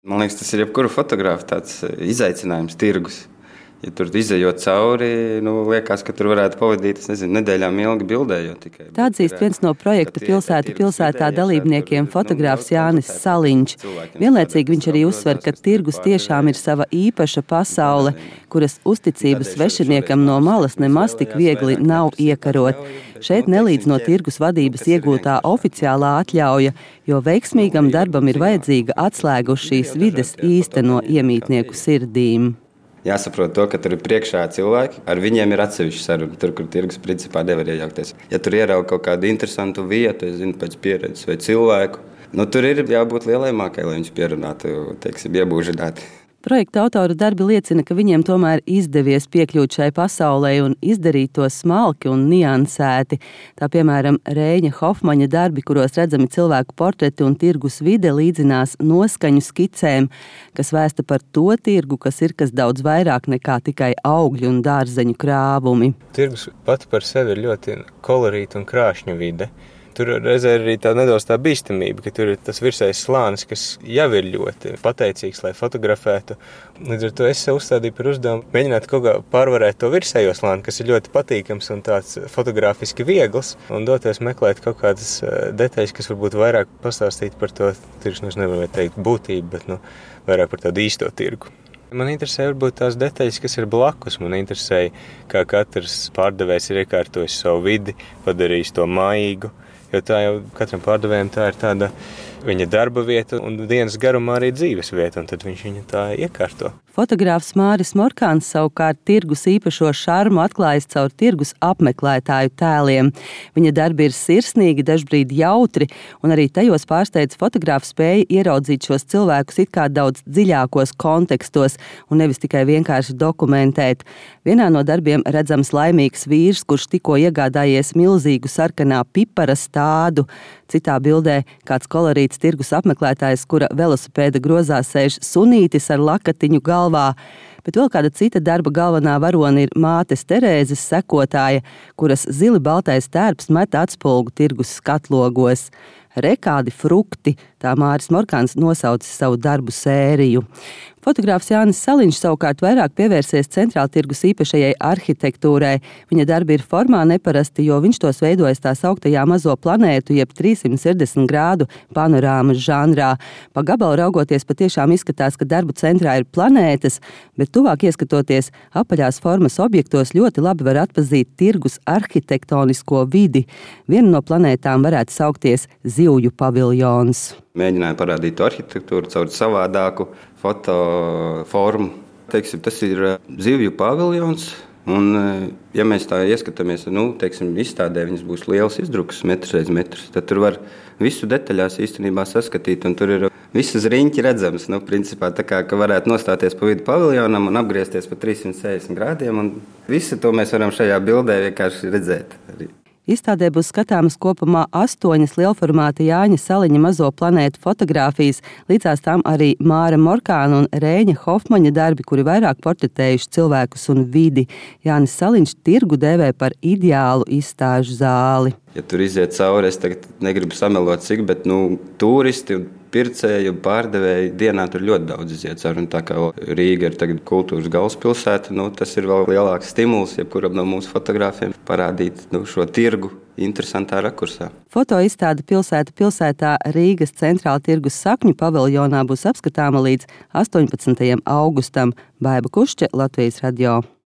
Man liekas, tas ir jebkura fotografa tāds izaicinājums, tirgus. Ja tur izejot cauri, liekas, ka tur varētu pavadīt, nedēļām ilgi bildējot tikai. Tā atzīst viens no projekta Pilsēta pilsētā dalībniekiem fotogrāfs Jānis Saliņš. Vienlaicīgi viņš arī uzsver, ka tirgus tiešām ir sava īpaša pasaule, kuras uzticību svešiniekam no malas nemaz tik viegli nav iekarot. Šeit nelīdz no tirgus vadības iegūtā oficiālā atļauja, jo veiksmīgam darbam ir vajadzīga atslēga uz šīs vides īsteno iemītnieku sirdīm. Jāsaprot to, ka tur ir priekšā cilvēki, ar viņiem ir atsevišķa saruna, tur, kur tirgus principā nevar iejaukties. Ja tur ierauga kaut kādu interesantu vietu, pēc pieredzes vai cilvēku, tur ir jābūt lielai mākai, lai viņš pierunātu, iebūžināti. Projekta autora darbi liecina, ka viņiem tomēr izdevies piekļūt šai pasaulē un izdarīt to smalki un niansēti. Tā piemēram Reiņa Hofmaņa darbi, kuros redzami cilvēku portreti un tirgus vide līdzinās noskaņu skicēm, kas vēsta par to tirgu, kas ir kas daudz vairāk nekā tikai augļu un dārzeņu krāvumi. Tirgus pati par sevi ir ļoti kolorīta un krāšņa vide. Tur reizē ir arī nedaudz tā bīstamība, ka tur ir tas virsējais slānis, kas jau ir ļoti pateicīgs, lai fotografētu. Līdz ar to es sev uzstādīju par uzdevumu mēģināt kaut kā pārvarēt to virsējo slāni, kas ir ļoti patīkams un tāds fotogrāfiski viegls, un doties meklēt kaut kādas detaļas, kas varbūt vairāk pastāstīt par to tirgus, nevar teikt būtību, bet vairāk par tādu īsto tirgu. Man interesē varbūt tās detaļas, kas ir blakus. Man interesē, kā katrs pārdevējs ir iekārtojis savu vidi, padarījis to mājīgu. Jo tā jau katram pārdevējam tā ir tāda viņa darba vieta un dienas garumā arī dzīves vieta, un tad viņš viņu tā iekārto. Fotogrāfs Māris Morkāns savukārt tirgus īpašo šarmu atklājas caur tirgus apmeklētāju tēliem. Viņa darbi ir sirsnīgi, dažbrīd jautri, un arī tajos pārsteidz fotogrāfs spēja ieraudzīt šos cilvēkus it kā daudz dziļākos kontekstos un nevis tikai vienkārši dokumentēt. Vienā no darbiem redzams laimīgs vīrs, kurš tikko iegādājies milzīgu sarkanā pipara stādu. Citā bildē kāds kolorīts tirgus apmeklētājs, kura velosipēda grozā sēž sunītis ar lakatiņu galvā, bet vēl kāda cita darba galvenā varone ir mātes Terēzes sekotāja, kuras zili-baltais tērps met atspulgu tirgus skatlogos. Rekādi frukti, tā Māris Morkāns nosaucis savu darbu sēriju. Fotogrāfs Jānis Saliņš savukārt vairāk pievērsies centrāla tirgus īpašajai arhitektūrai. Viņa darbi ir formā neparasti, jo viņš tos veidojas tā sauktajā mazo planētu, jeb 360 grādu panorāmas žanrā. Pa gabalu raugoties patiešām izskatās, ka darbu centrā ir planētas, bet tuvāk ieskatoties apaļās formas objektos ļoti labi var atpazīt tirgus arhitektonisko vidi. Viena no planētām varētu saukties Zivju paviljons. Mēģināju parādīt to arhitektūru caur savādāku fotoformu. Tas ir Zivju paviljons, un, ja mēs tā ieskatāmies, izstādē viņas būs liels izdruks, metrs reiz metrs, tad tur var visu detaļās īstenībā saskatīt, un tur ir visas riņķi redzams. Principā tā kā, ka varētu nostāties pa vidu paviljonam un apgriezties pa 360 grādiem, un visu to mēs varam šajā bildē vienkārši redzēt arī. Izstādē būs skatāmas kopumā 8 lielformāta Jāņa Saliņa mazo planētu fotogrāfijas, līdzās tām arī Māra Morkāna un Reiņa Hofmaņa darbi, kuri vairāk portretējuši cilvēkus un vidi. Jānis Saliņš tirgu dēvē par ideālu izstāžu zāli. Ja tur iziet cauri, es tagad negribu samelot cik, bet turisti un pircēji un pārdevēji dienā tur ļoti daudz iziet cauri. Un tā kā Rīga ir tagad kultūras galvaspilsēta, tas ir vēl lielāks stimuls jebkuram no mūsu fotogrāfiem parādīt šo tirgu interesantā rakursā. Fotoizstāde Pilsēta pilsētā Rīgas centrāla tirgus sakņu paviljonā būs apskatāma līdz 18. augustam. Baiba Kušķe, Latvijas radio.